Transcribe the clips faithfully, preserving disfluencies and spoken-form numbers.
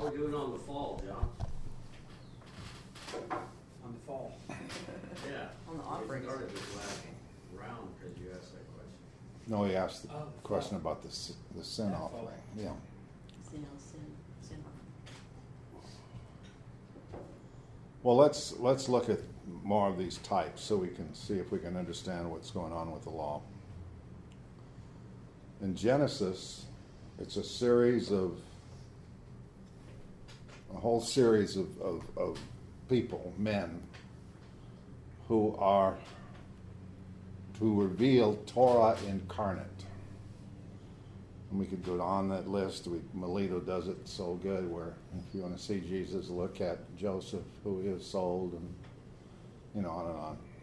are we doing on the fall, John? On the fall. Yeah. On the We offerings. started this last round because you asked that question. No, he asked the Oh, question fall. about the s- the sin Yeah, offering. fall. Yeah. Sin, sin, sin. Well, let's let's look at more of these types so we can see if we can understand what's going on with the law. In Genesis, it's a series of a whole series of, of, of people, men, who are to reveal Torah incarnate. And we could go on that list. We, Melito does it so good where if you want to see Jesus, look at Joseph, who is sold, and you know, on and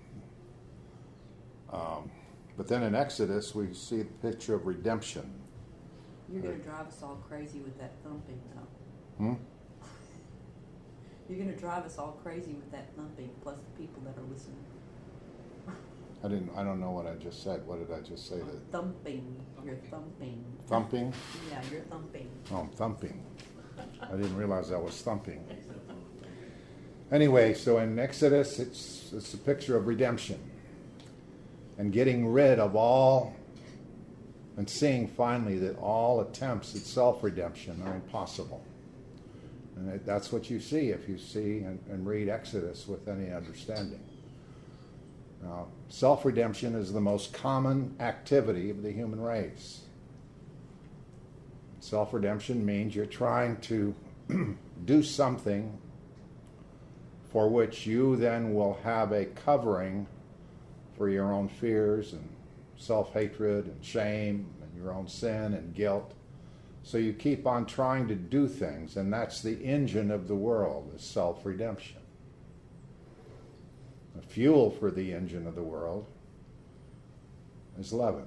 on. Um, but then in Exodus, we see the picture of redemption. You're going to drive us all crazy with that thumping, though. Hmm? You're going to drive us all crazy with that thumping, plus the people that are listening. I didn't. I don't know what I just said. What did I just say? That Thumping. You're thumping. thumping? Yeah, you're thumping. Oh, I'm thumping. I didn't realize I was thumping. Anyway, so in Exodus, it's it's a picture of redemption and getting rid of all, and seeing finally that all attempts at self-redemption are impossible. And that- that's what you see if you see and, and read Exodus with any understanding. Now, self-redemption is the most common activity of the human race. Self-redemption means you're trying to do something for which you then will have a covering for your own fears and self-hatred and shame and your own sin and guilt. So you keep on trying to do things, and that's the engine of the world, is self-redemption. The fuel for the engine of the world is leaven.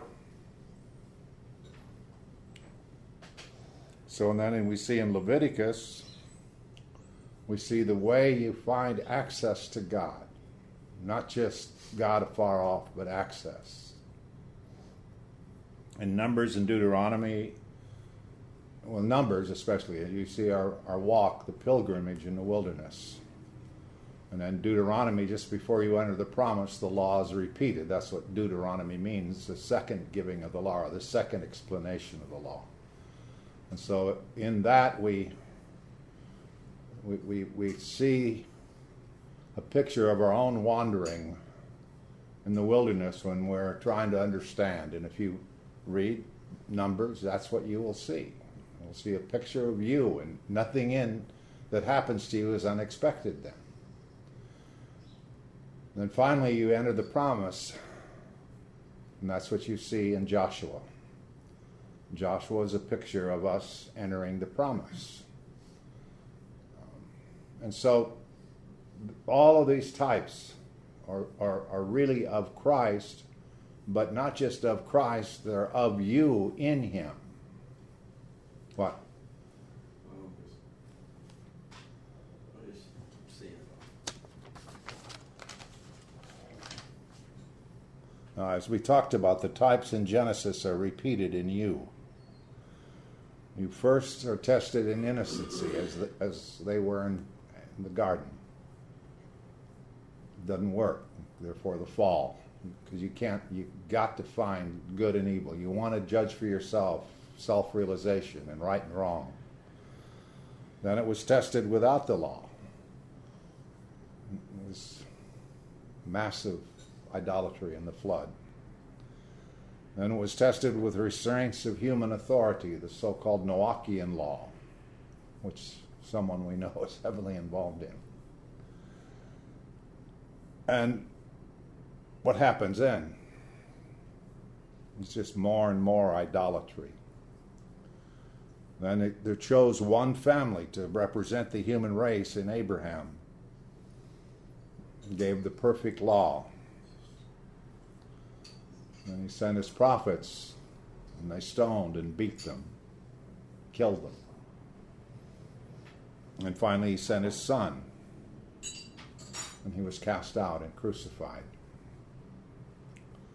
So and then we see in Leviticus, we see the way you find access to God. Not just God afar off, but access. In Numbers and Deuteronomy, well, Numbers especially, you see our, our walk, the pilgrimage in the wilderness. And then Deuteronomy, just before you enter the promise, the law is repeated. That's what Deuteronomy means, the second giving of the law, or the second explanation of the law. And so in that we we, we, we see a picture of our own wandering in the wilderness when we're trying to understand. And if you read Numbers, that's what you will see. You'll see a picture of you, and nothing in that happens to you is unexpected then. And then finally you enter the promise, and that's what you see in Joshua. Joshua is a picture of us entering the promise. Um, and so all of these types are, are, are really of Christ, but not just of Christ, they're of you in him. What? Well, I just see it. Uh, as we talked about, the types in Genesis are repeated in you. You first are tested in innocency as the, as they were in, in the garden. It doesn't work. Therefore, the fall, because you can't. You got to find good and evil. You want to judge for yourself, self-realization, and right and wrong. Then it was tested without the law. It was massive idolatry in the flood. Then it was tested with restraints of human authority, the so-called Noachian law, which someone we know is heavily involved in. And what happens then? It's just more and more idolatry. Then it, they chose one family to represent the human race in Abraham. He gave the perfect law. And he sent his prophets, and they stoned and beat them, killed them. And finally he sent his son, and he was cast out and crucified.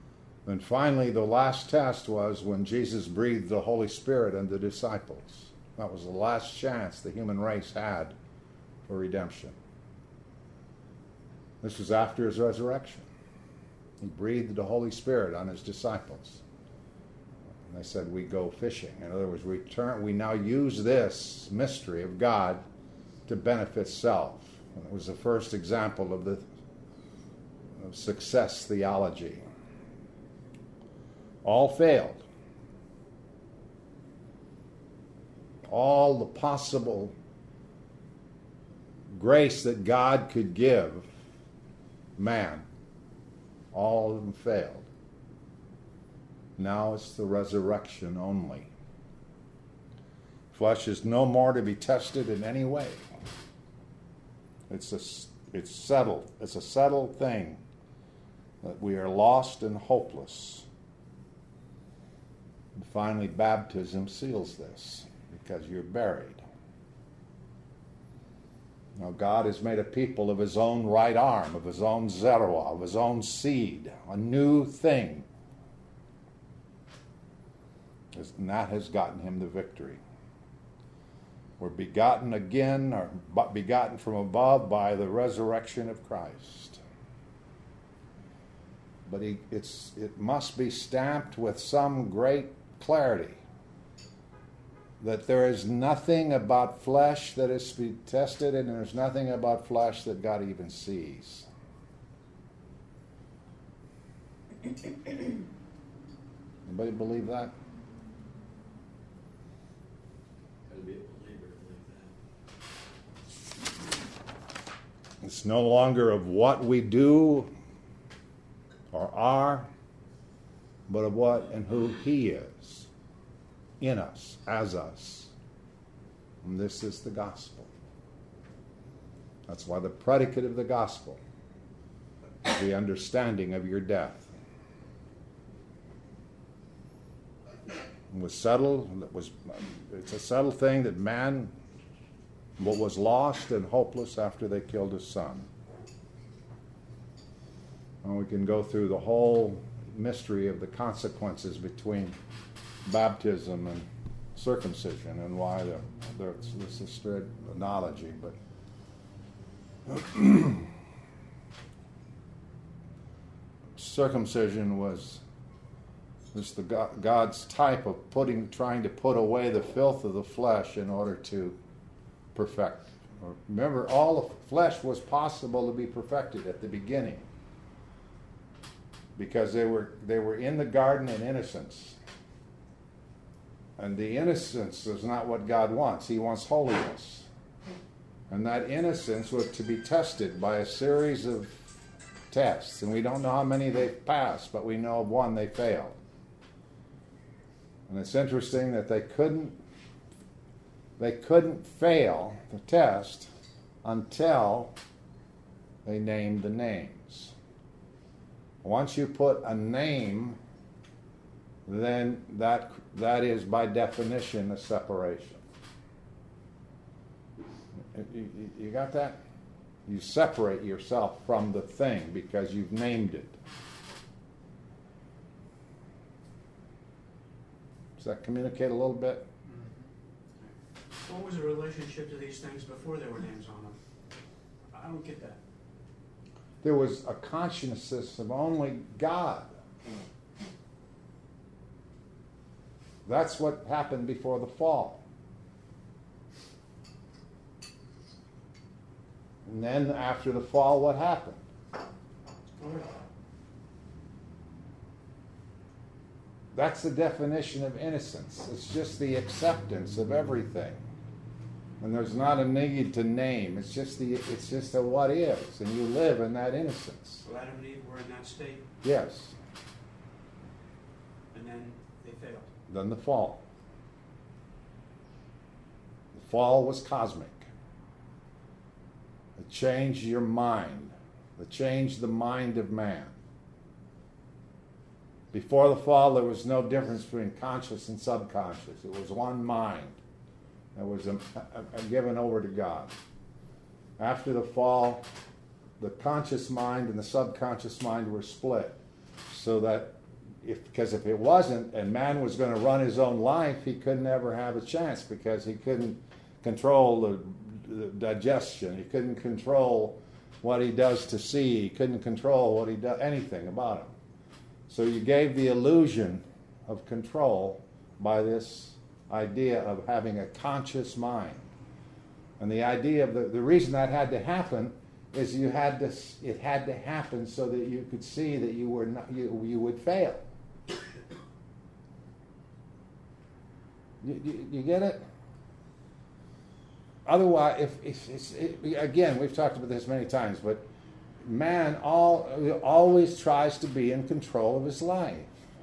And finally the last test was when Jesus breathed the Holy Spirit on the disciples. That was the last chance the human race had for redemption. This was after his resurrection. He breathed the Holy Spirit on his disciples. And they said, we go fishing. In other words, we, turn, we now use this mystery of God to benefit self. And it was the first example of the of success theology. All failed. All the possible grace that God could give man, all of them failed. Now it's the resurrection only. Flesh is no more to be tested in any way. It's a, it's settled. It's a settled thing that we are lost and hopeless. And finally, baptism seals this, because you're buried. Now God has made a people of his own right arm, of his own Zeruah, of his own seed, a new thing. And that has gotten him the victory. We're begotten again, or begotten from above by the resurrection of Christ. But he, it's, it must be stamped with some great clarity that there is nothing about flesh that is to be tested, and there's nothing about flesh that God even sees. Anybody believe that? Gotta be a believer to believe that. It's no longer of what we do or are, but of what and who he is in us, as us. And this is the gospel. That's why the predicate of the gospel is the understanding of your death. It was settled. It was, it's a settled thing that man what was lost and hopeless after they killed his son. And we can go through the whole mystery of the consequences between baptism and circumcision and why the, there's this is straight analogy, but circumcision was just the God, God's type of putting, trying to put away the filth of the flesh in order to perfect. Remember, all the flesh was possible to be perfected at the beginning because they were they were in the garden in innocence. And the innocence is not what God wants. He wants holiness. And that innocence was to be tested by a series of tests. And we don't know how many they've passed, but we know of one they failed. And it's interesting that they couldn't they couldn't fail the test until they named the names. Once you put a name, then that that is by definition a separation. You, you got that? You separate yourself from the thing because you've named it. Does that communicate a little bit? What was the relationship to these things before there were names on them? I don't get that. There was a consciousness of only God. That's what happened before the fall. And then after the fall, what happened? That's the definition of innocence. It's just the acceptance of everything. And there's not a need to name. It's just the it's just a what is, and you live in that innocence. So Adam and Eve were in that state, Yes. and then they failed. Then the fall. The fall was cosmic. It changed your mind. It changed the mind of man. Before the fall, there was no difference between conscious and subconscious. It was one mind that was um, uh, given over to God. After the fall, the conscious mind and the subconscious mind were split, so that if because if it wasn't, and man was going to run his own life, he could never have a chance because he couldn't control the, the digestion. He couldn't control what he does to see. He couldn't control what he does, anything about him. So you gave the illusion of control by this idea of having a conscious mind. And the idea of the, the reason that had to happen is you had to, it had to happen so that you could see that you were not, you, you would fail. You, you, you get it? Otherwise, if, if it's, it, again, we've talked about this many times, but man all, always tries to be in control of his life.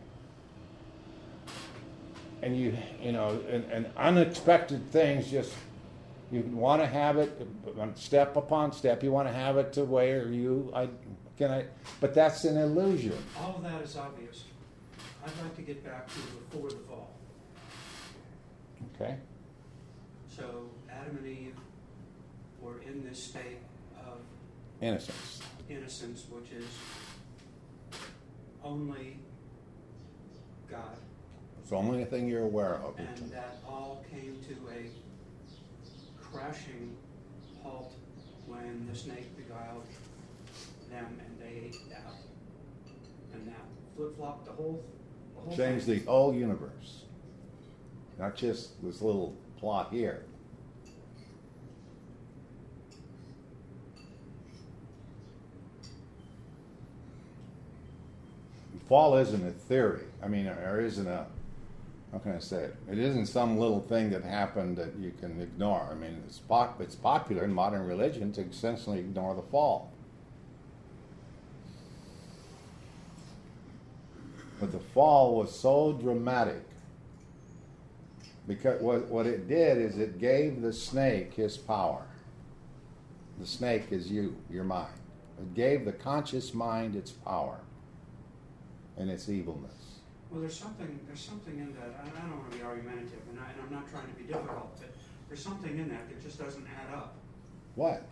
And you, you know, and, and unexpected things just, you want to have it step upon step. You want to have it to where you, I, can I, but that's an illusion. All of that is obvious. I'd like to get back to before the fall. Okay. So Adam and Eve were in this state of Innocence. innocence, which is only God. It's the only thing you're aware of. And that all came to a crashing halt when the snake beguiled them and they ate the apple. And that flip-flopped the whole, the whole Changed the thing. whole universe. Not just this little plot here. Fall isn't a theory. I mean, there isn't a, how can I say it? It isn't some little thing that happened that you can ignore. I mean, it's, pop, it's popular in modern religion to essentially ignore the fall. But the fall was so dramatic because what, what it did is it gave the snake his power. The snake is you, your mind. It gave the conscious mind its power and its evilness. Well, there's something, there's something in that, I, I don't want to be argumentative, and, I, and I'm not trying to be difficult, but there's something in that that just doesn't add up. What?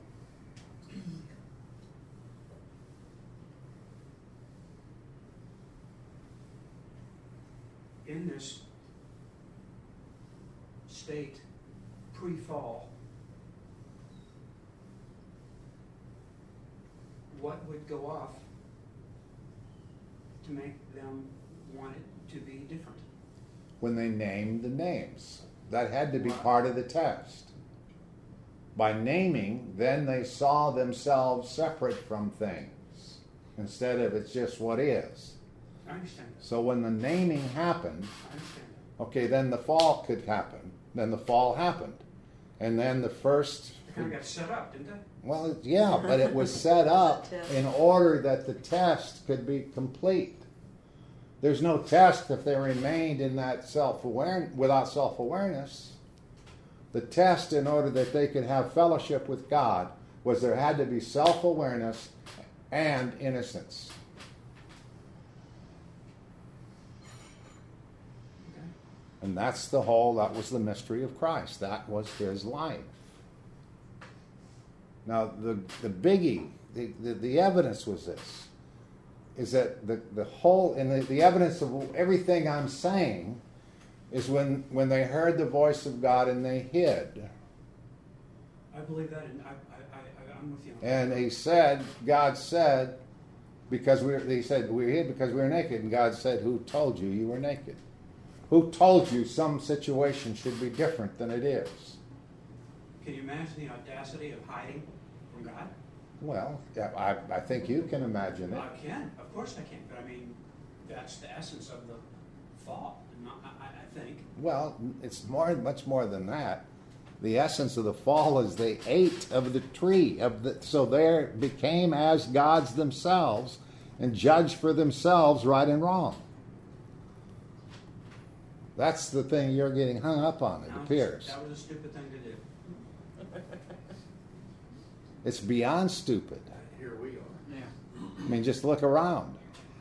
In this state pre-fall, what would go off to make them want it to be different? When they named the names. That had to be part of the test. By naming, then they saw themselves separate from things instead of it's just what is. I understand this. So when the naming happened, I understand that. okay, then the fall could happen. Then the fall happened. And then the first... They kind of got set up, didn't they? Well, yeah, but it was set up in order that the test could be complete. There's no test if they remained in that self-aware without self-awareness. The test, in order that they could have fellowship with God, was there had to be self-awareness and innocence. Okay. And that's the whole, that was the mystery of Christ. That was his life. Now, the, the biggie, the, the, the evidence was this, is that the, the whole, and the, the evidence of everything I'm saying is when, when they heard the voice of God and they hid. I believe that, and I, I, I, I'm with you. And he said, God said, because we were, he said, we hid because we were naked. And God said, who told you you were naked? Who told you some situation should be different than it is? Can you imagine the audacity of hiding from God? Well, yeah, I, I think you can imagine it. I can, of course I can, but I mean, that's the essence of the fall, I, I, I think. Well, it's more, much more than that. The essence of the fall is they ate of the tree, of the, so they became as gods themselves and judged for themselves right and wrong. That's the thing you're getting hung up on, it Now, appears. That was a stupid thing to do. It's beyond stupid. Here we are. Yeah. I mean, just look around.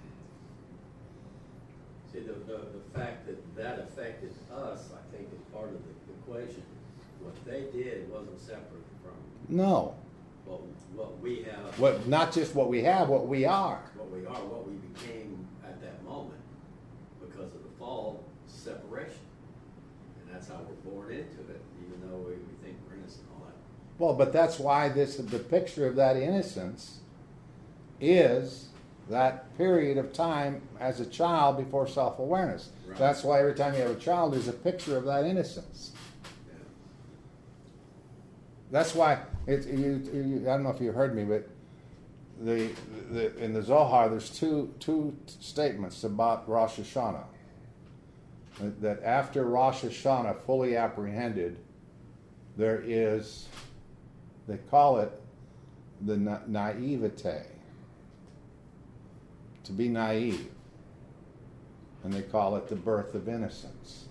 See, the, the, the fact that that affected us, I think, is part of the equation. What they did wasn't separate from No. what, what we have, What, not just what we have, what we are. what we are, what we became at that moment. because of the fall, separation. And that's how we're born into it, even though we, we think we're innocent and all that. Well, but that's why this the picture of that innocence is that period of time as a child before self-awareness. Right. That's why every time you have a child, there's a picture of that innocence. Yeah. That's why it's you, you. I don't know if you heard me, but the, the in the Zohar there's two two statements about Rosh Hashanah. That, that after Rosh Hashanah fully apprehended, there is, they call it the na- naivete. To be naive. And they call it the birth of innocence.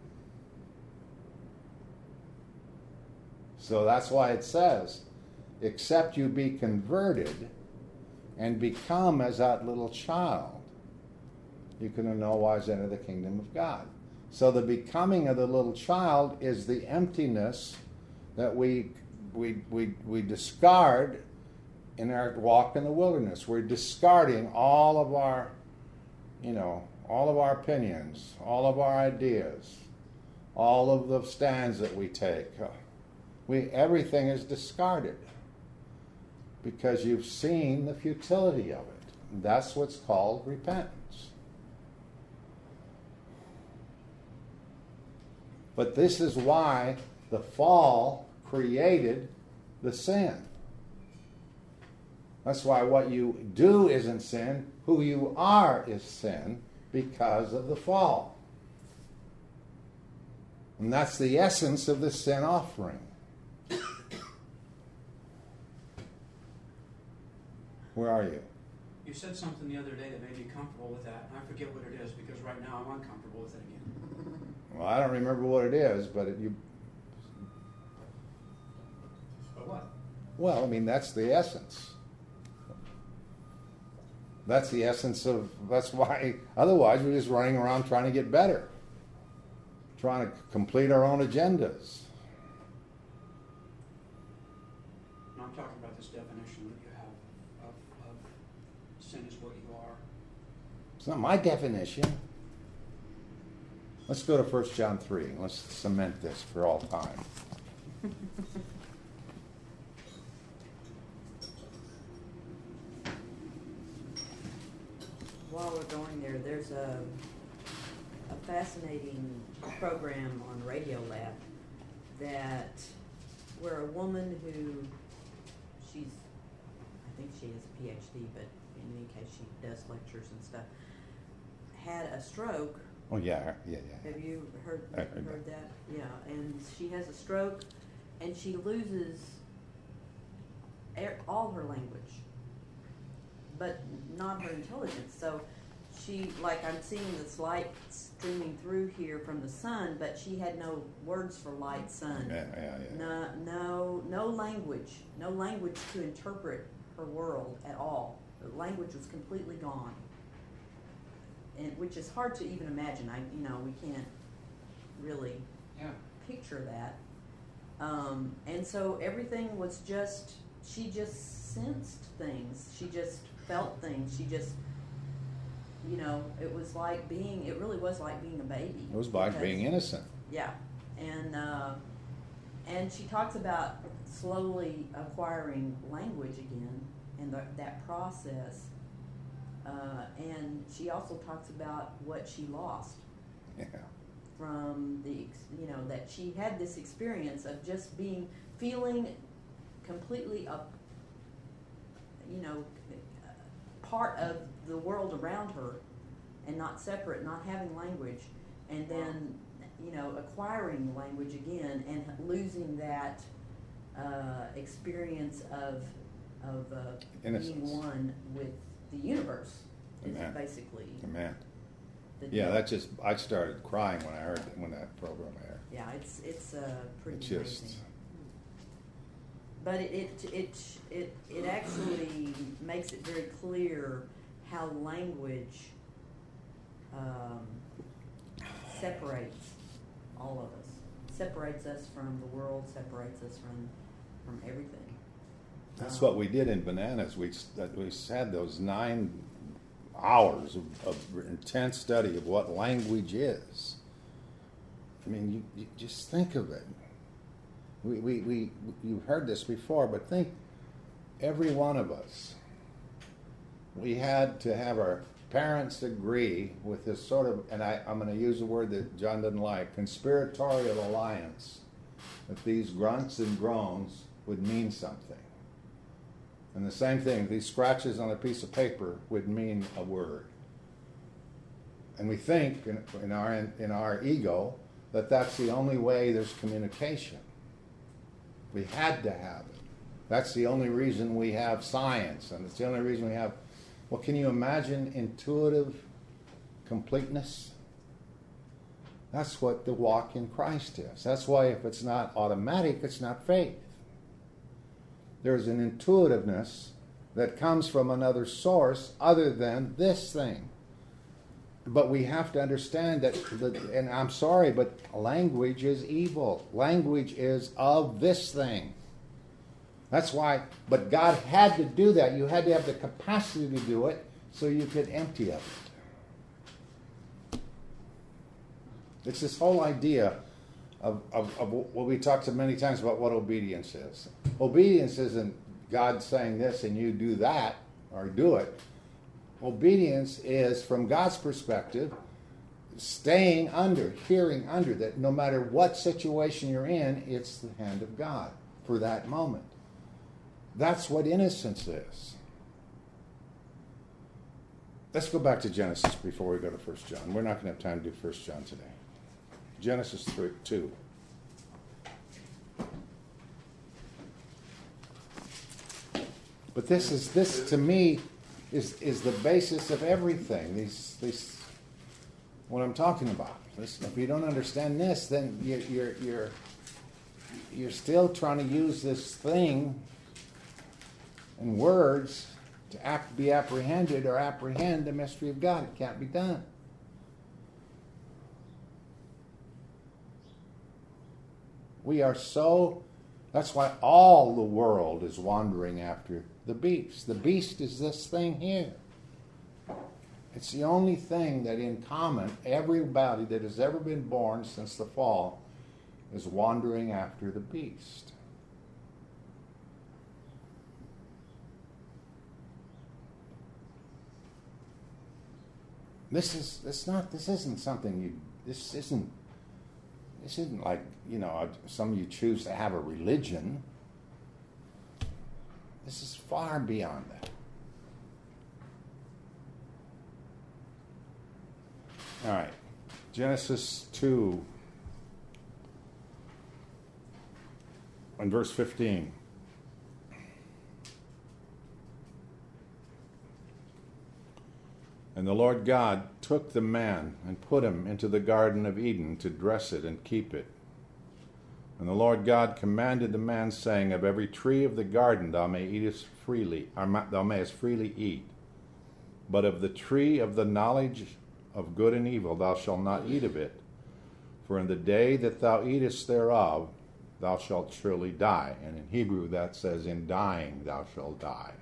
So that's why it says, except you be converted and become as that little child, you can in no wise enter the kingdom of God. So the becoming of the little child is the emptiness that we we we, we discard in our walk in the wilderness. We're discarding all of our, you know, all of our opinions, all of our ideas, all of the stands that we take. We everything is discarded because you've seen the futility of it. That's what's called repentance. But this is why the fall created the sin. That's why what you do isn't sin, who you are is sin because of the fall. And that's the essence of the sin offering. Where are you? You said something the other day that made me comfortable with that, and I forget what it is because right now I'm uncomfortable with it again. Well, I don't remember what it is, but it, you. But what? Well, I mean, that's the essence. That's the essence of, that's why, otherwise we're just running around trying to get better. Trying to complete our own agendas. No, I'm talking about this definition that you have of, of sin is what you are. It's not my definition. Let's go to First John three. Let's cement this for all time. While we're going there, there's a, a fascinating program on Radiolab that where a woman who she's I think she has a P H D, but in any case she does lectures and stuff, had a stroke. Oh yeah, yeah, yeah. Have you heard I heard heard that. that? Yeah, and she has a stroke, and she loses er- all her language, but not her intelligence. So she, like, I'm seeing this light streaming through here from the sun, but she had no words for light, sun. Yeah, yeah, yeah. No, no, no language, no language to interpret her world at all. The language was completely gone. And, which is hard to even imagine. I, you know, we can't really Yeah. picture that. Um, and so everything was just, she just sensed things. She just felt things. She just, you know, it was like being, it really was like being a baby. It was like Because- being innocent. Yeah. And, uh, and she talks about slowly acquiring language again and the, that process. Uh, and she also talks about what she lost Yeah. from the, ex- you know, that she had this experience of just being, feeling completely up, you know, part of the world around her and not separate, not having language, and then, you know, acquiring language again and losing that uh, experience of, of uh, being Innocence. one with the universe, is Amen. basically Amen. the Yeah, deal. that just, I started crying when I heard, when that program aired. Yeah, it's it's uh, pretty It's just- amazing. But it, it it it it actually makes it very clear how language um, separates all of us, separates us from the world, separates us from from everything. That's Um, what we did in Bananas. We, that we had those nine hours of, of intense study of what language is. I mean, you, you just think of it. We, we, we, you've heard this before, but think, every one of us, we had to have our parents agree with this sort of, and I, I'm going to use a word that John doesn't like, conspiratorial alliance, that these grunts and groans would mean something. And the same thing, these scratches on a piece of paper would mean a word. And we think in, in our in our ego that that's the only way there's communication. We had to have it. That's the only reason we have science, and it's the only reason we have. Well, can you imagine intuitive completeness? That's what the walk in Christ is. That's why if it's not automatic, it's not faith. There's an intuitiveness that comes from another source other than this thing. But we have to understand that, the, and I'm sorry, but language is evil. Language is of this thing. That's why, but God had to do that. You had to have the capacity to do it so you could empty of it. It's this whole idea of, of, of what we talked so many times about what obedience is. Obedience isn't God saying this and you do that or do it. Obedience is, from God's perspective, staying under, hearing under, that no matter what situation you're in, it's the hand of God for that moment. That's what innocence is. Let's go back to Genesis before we go to First John. We're not going to have time to do First John today. Genesis three, two. But this is this to me is is the basis of everything. These these what I'm talking about. Listen, if you don't understand this, then you're you're you're you're still trying to use this thing and words to act, be apprehended or apprehend the mystery of God. It can't be done. We are so, that's why all the world is wandering after the beast. The beast is this thing here. It's the only thing that in common, everybody that has ever been born since the fall is wandering after the beast. This is, it's not, this isn't something you, this isn't, this isn't like, you know, some of you choose to have a religion. This is far beyond that. All right, Genesis two and verse fifteen. And the Lord God took the man and put him into the Garden of Eden to dress it and keep it. And the Lord God commanded the man, saying, of every tree of the garden thou may eatest freely, or thou mayest freely eat. But of the tree of the knowledge of good and evil thou shalt not eat of it. For in the day that thou eatest thereof, thou shalt surely die. And in Hebrew that says, in dying thou shalt die.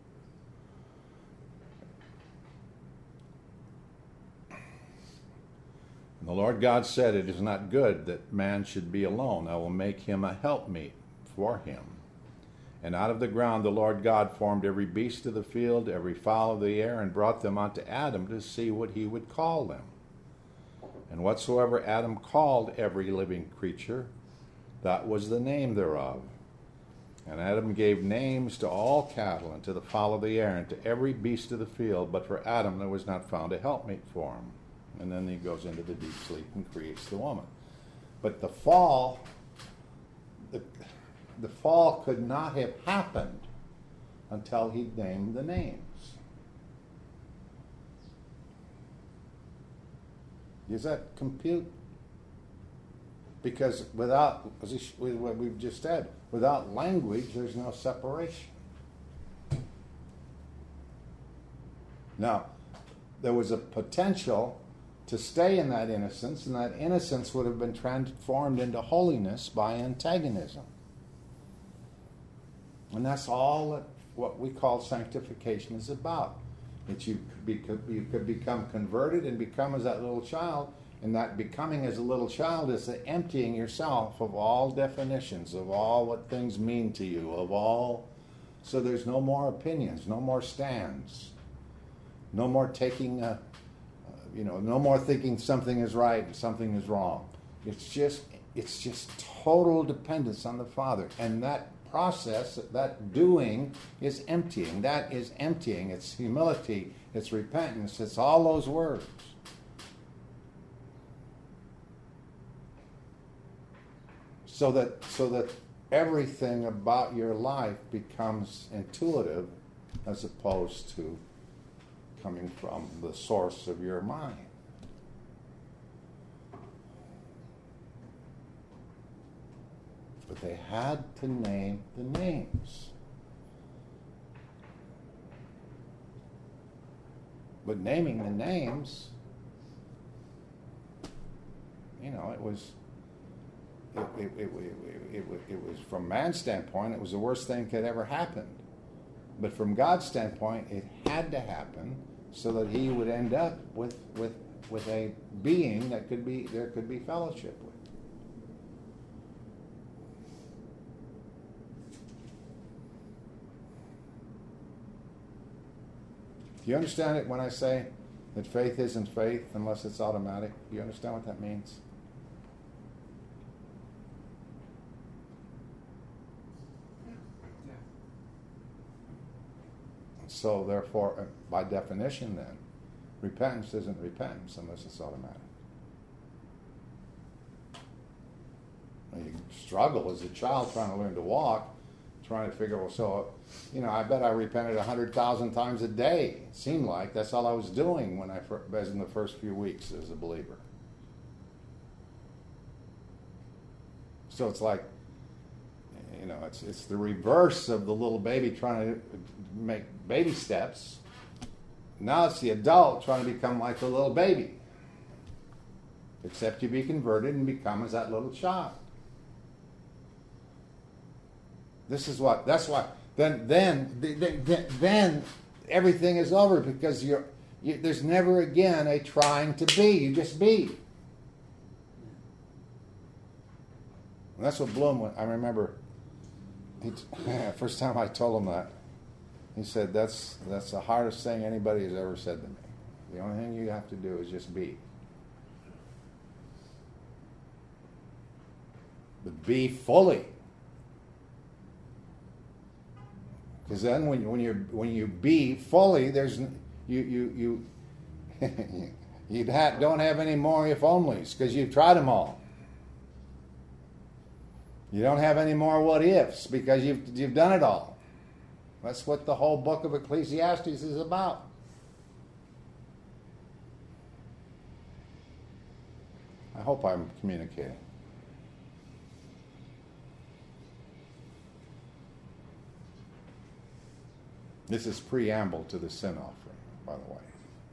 And the Lord God said, it is not good that man should be alone. I will make him a helpmeet for him. And out of the ground the Lord God formed every beast of the field, every fowl of the air, and brought them unto Adam to see what he would call them. And whatsoever Adam called every living creature, that was the name thereof. And Adam gave names to all cattle, and to the fowl of the air, and to every beast of the field. But for Adam there was not found a helpmeet for him. And then he goes into the deep sleep and creates the woman. But the fall, the, the fall could not have happened until he named the names. Does that compute? Because without, as what we've just said, without language, there's no separation. Now, there was a potential to stay in that innocence, and that innocence would have been transformed into holiness by antagonism. And that's all that what we call sanctification is about. That you could, be, you could become converted and become as that little child, and that becoming as a little child is the emptying yourself of all definitions, of all what things mean to you, of all, so there's no more opinions, no more stands, no more taking, a, uh, you know, no more thinking something is right and something is wrong. It's just, it's just total dependence on the Father, and that process, that doing, is emptying. That is emptying. It's humility. It's repentance. It's all those words. So that so that everything about your life becomes intuitive, as opposed to coming from the source of your mind. But they had to name the names. But naming the names, you know, it was, it, it, it, it, it, it was from man's standpoint, it was the worst thing that could ever happen. But from God's standpoint, it had to happen so that he would end up with, with, with a being that could be, there could be fellowship with. Do you understand it when I say that faith isn't faith unless it's automatic? Do you understand what that means? Yeah. So therefore, by definition then, repentance isn't repentance unless it's automatic. When you struggle as a child trying to learn to walk, trying to figure, well, so, you know, I bet I repented a hundred thousand times a day. It seemed like that's all I was doing when I was in the first few weeks as a believer. So it's like, you know, it's it's the reverse of the little baby trying to make baby steps. Now it's the adult trying to become like the little baby. Except you be converted and become as that little child. This is what, that's why, then, then, then, then everything is over, because you're, you, there's never again a trying to be. You just be. And that's what Bloom, I remember, he, first time I told him that, he said, that's, that's the hardest thing anybody has ever said to me. The only thing you have to do is just be. But be fully. Because then, when you, when you when you be fully, there's you you you you don't have any more if onlys, because you've tried them all. You don't have any more what ifs, because you've you've done it all. That's what the whole book of Ecclesiastes is about. I hope I'm communicating. This is preamble to the sin offering, by the way.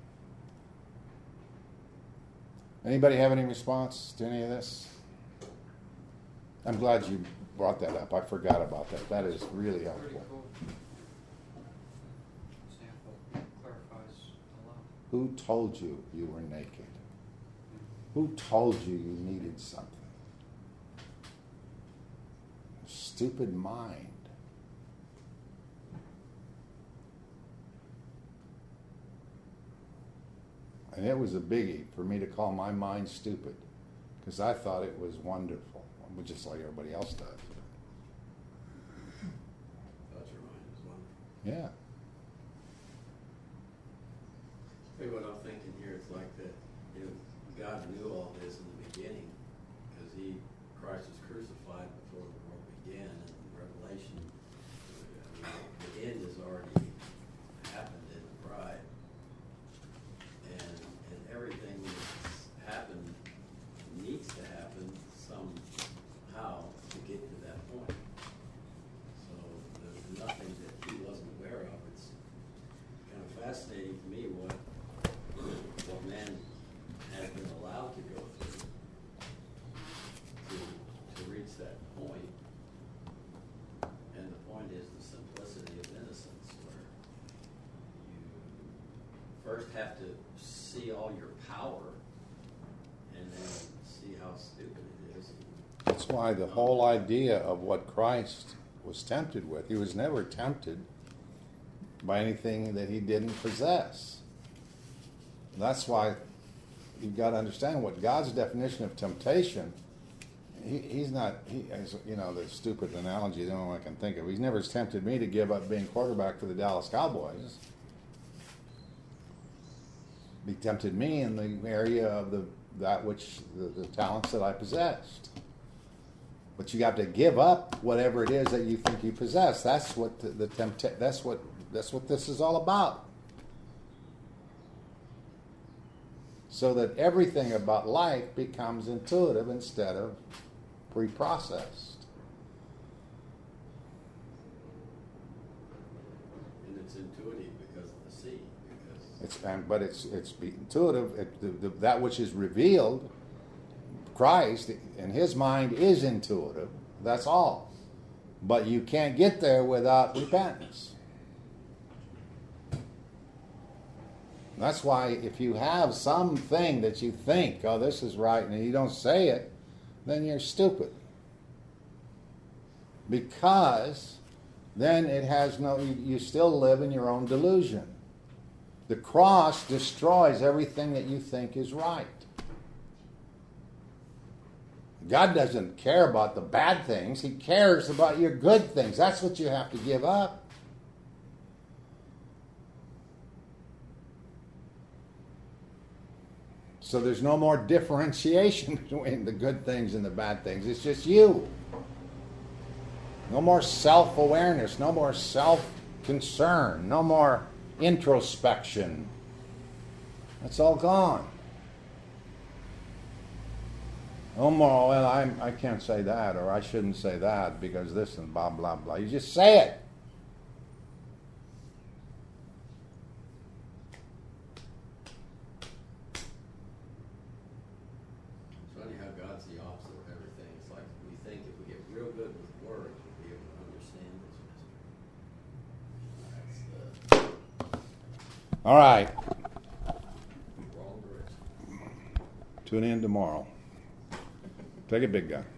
Anybody have any response to any of this? I'm glad you brought that up. I forgot about that. That is really Pretty helpful. cool. Example clarifies a lot. Who told you you were naked? Who told you you needed something? Stupid mind. And it was a biggie for me to call my mind stupid, because I thought it was wonderful, just like everybody else does. Thought your mind was wonderful. Yeah. Hey, what I'm thinking here is like that, you know, God knew all this in the beginning, because he, Christ was crucified before the world began, and Revelation, uh, the end has already happened in the bride. And, and everything that's happened needs to happen somehow to get to that point. So there's nothing that he wasn't aware of first have to see all your power and then see how stupid it is. That's why the whole idea of what Christ was tempted with, he was never tempted by anything that he didn't possess. That's why you've got to understand what God's definition of temptation. He, he's not, he, you know, the stupid analogy, the only one I can think of. He's never tempted me to give up being quarterback for the Dallas Cowboys. He tempted me in the area of the that which the, the talents that I possessed. But you have to give up whatever it is that you think you possess. That's what the, the tempt. That's what that's what this is all about. So that everything about life becomes intuitive instead of pre-processed. And it's intuitive because of the seed. Because It's and, but it's it's be intuitive. It, the, the, that which is revealed, Christ in His mind is intuitive. That's all. But you can't get there without repentance. That's why if you have something that you think, oh, this is right, and you don't say it, then you're stupid. Because then it has no, you, you still live in your own delusion. The cross destroys everything that you think is right. God doesn't care about the bad things. He cares about your good things. That's what you have to give up. So there's no more differentiation between the good things and the bad things. It's just you. No more self-awareness. No more self-concern. No more introspection. It's all gone. No more, well, I'm, I can't say that, or I shouldn't say that because this and blah, blah, blah. You just say it. it's funny how God's the opposite of everything. It's like we think if we get real good with words, we'll be able to understand this mystery. That's All right. the wrong direction. Tune in tomorrow. Take it, big guy.